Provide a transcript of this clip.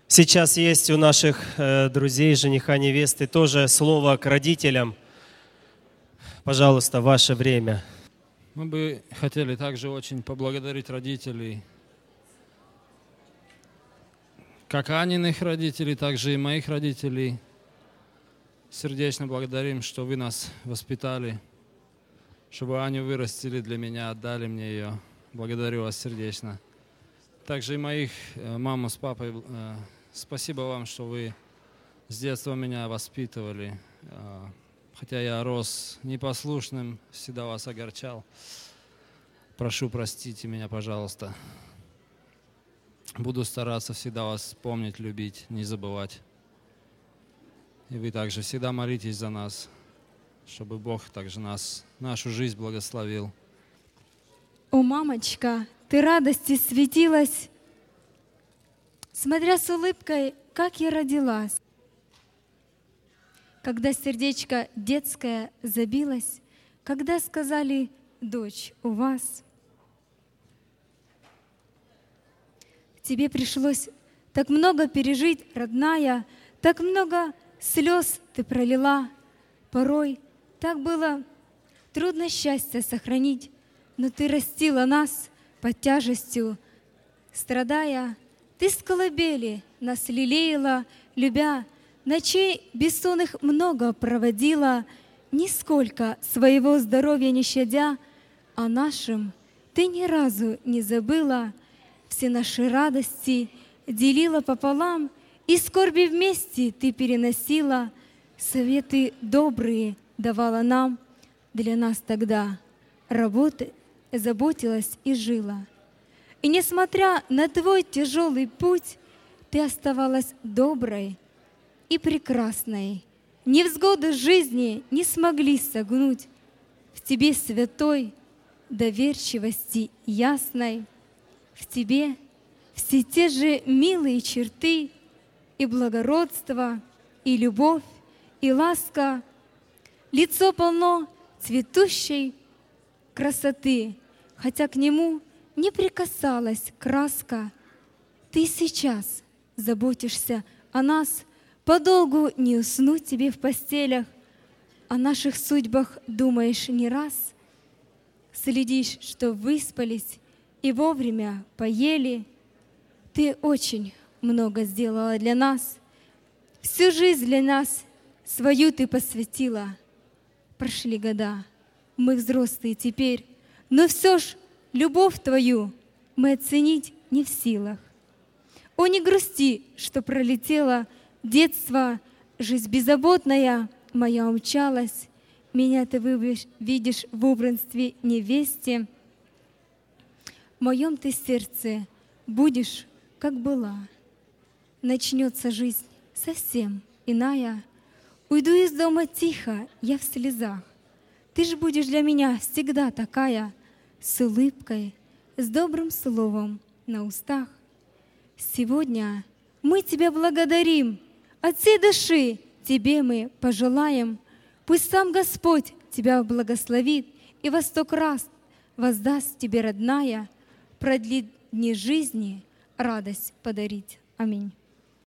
Сейчас есть у наших друзей, жениха, невесты, тоже слово к родителям. Пожалуйста, ваше время. Мы бы хотели также очень поблагодарить родителей, как Аниных родителей, также и моих родителей. Сердечно благодарим, что вы нас воспитали, чтобы Аню вырастили для меня, отдали мне ее. Благодарю вас сердечно. Также и моих маму с папой. Спасибо вам, что вы с детства меня воспитывали. Хотя я рос непослушным, всегда вас огорчал. Прошу, простите меня, пожалуйста. Буду стараться всегда вас помнить, любить, не забывать. И вы также всегда молитесь за нас, чтобы Бог также нашу жизнь благословил. О, мамочка, ты радости светилась, смотря с улыбкой, как я родилась. Когда сердечко детское забилось, когда сказали: «Дочь, у вас». Тебе пришлось так много пережить, родная, так много слез ты пролила. Порой так было трудно счастье сохранить, но ты растила нас под тяжестью, страдая. Ты с колыбели нас лелеяла, любя, ночей бессонных много проводила, нисколько своего здоровья не щадя, о нашем ты ни разу не забыла, все наши радости делила пополам, и скорби вместе ты переносила, советы добрые давала нам, для нас тогда работы заботилась и жила. И несмотря на твой тяжелый путь, ты оставалась доброй и прекрасной. Невзгоды жизни не смогли согнуть в тебе святой доверчивости ясной. В тебе все те же милые черты и благородство, и любовь, и ласка. Лицо полно цветущей красоты, хотя к нему не прикасалась краска. Ты сейчас заботишься о нас, подолгу не уснуть тебе в постелях, о наших судьбах думаешь не раз, следишь, что выспались и вовремя поели. Ты очень много сделала для нас, всю жизнь для нас свою ты посвятила. Прошли года, мы взрослые теперь, но все ж любовь твою мы оценить не в силах. О, не грусти, что пролетело детство, жизнь беззаботная моя умчалась. Меня ты видишь в убранстве невесте. В моем ты сердце будешь, как была. Начнется жизнь совсем иная. Уйду из дома тихо, я в слезах. Ты ж будешь для меня всегда такая, с улыбкой, с добрым словом на устах. Сегодня мы Тебя благодарим, от всей души Тебе мы пожелаем. Пусть сам Господь Тебя благословит и во 100 раз воздаст Тебе, родная, продлит дни жизни, радость подарить. Аминь.